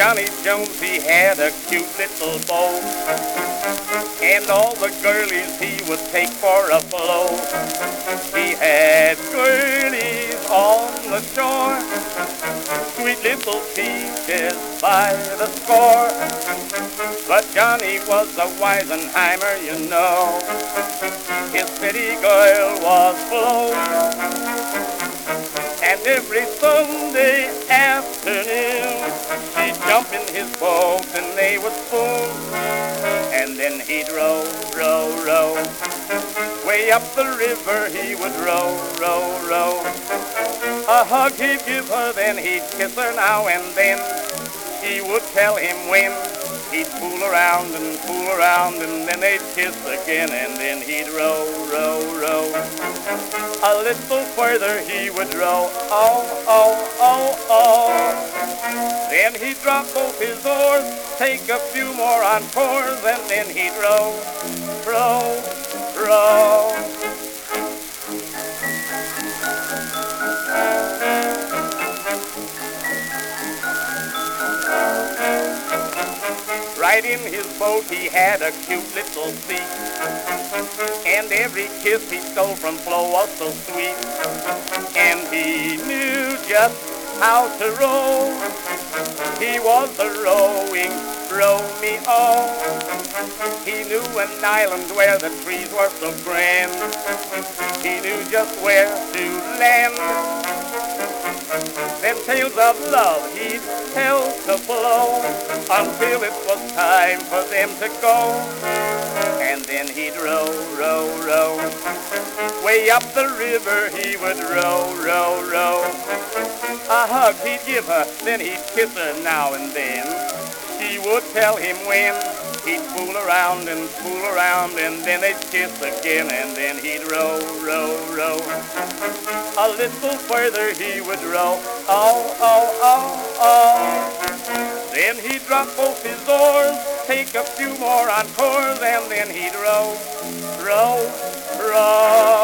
Johnny Jones, he had a cute little boat, and all the girlies he would take for a blow. He had girlies on the shore, sweet little peaches by the score. But Johnny was a Weisenheimer, you know. His city girl was Flo, and every Sunday afternoon she'd jump in his boat and they would spoon. And then he'd row, row, row. Way up the river he would row, row, row. A hug he'd give her, then he'd kiss her now and then. She would tell him when. He'd fool around, and then they'd kiss again, and then he'd row, row, row. A little further he would row, oh, oh, oh, oh. Then he'd drop both his oars, take a few more encores, and then he'd row, row, row. Right in his boat he had a cute little seat, and every kiss he stole from Flo was so sweet. And he knew just how to row. He was the rowing Romeo. He knew an island where the trees were so grand. He knew just where to land. Then tales of love he'd tell to Flo until it was time for them to go. And then he'd row, row, row. Way up the river he would row, row, row. A hug he'd give her, then he'd kiss her now and then. She would tell him when. He'd fool around, and then they'd kiss again, and then he'd row, row, row. A little further he would row, oh, oh, oh, oh. Then he'd drop both his oars, take a few more encores, and then he'd row, row, row.